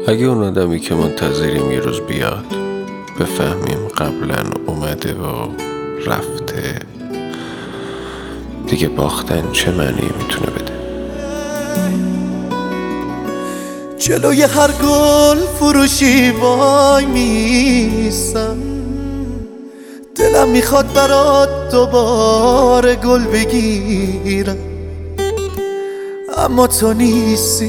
اگه اون آدمی که منتظریم یه روز بیاد بفهمیم قبلا اومده و رفته، دیگه باختن چه معنی میتونه بده؟ جلوی هر گل فروشی وای میسم، دلم میخواد برات دوباره گل بگیرم، اما تو نیستی،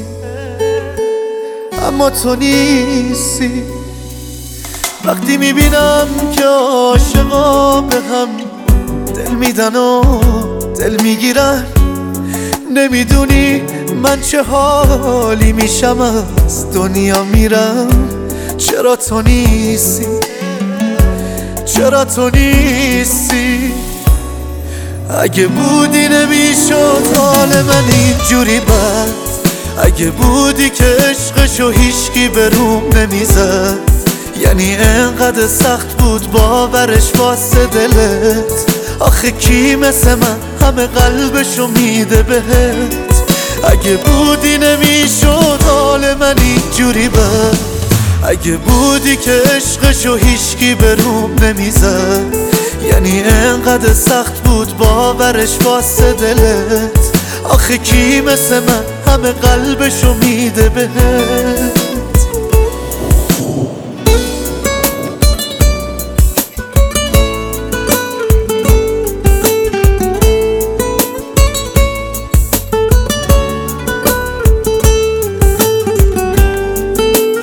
اما تو نیستی. وقتی میبینم که عاشقا به هم دل میدن و دل میگیرن، نمیدونی من چه حالی میشم از دنیا میرم. چرا تو نیستی، چرا تو نیستی؟ اگه بودی نمیشد حال من اینجوری بد، اگه بودی که عشقشو هیچکی به روم نمیزد، یعنی انقدر سخت بود باورش واسه دلت. آخه کی مثل من همه قلبشو میده بهت؟ اگه بودی نمیشد حال من اینجوری بد، اگه بودی که عشقشو هیچکی به روم نمیزد، یعنی انقدر سخت بود باورش واسه دلت. آخه کی مثل من همه قلبشو میده بهت؟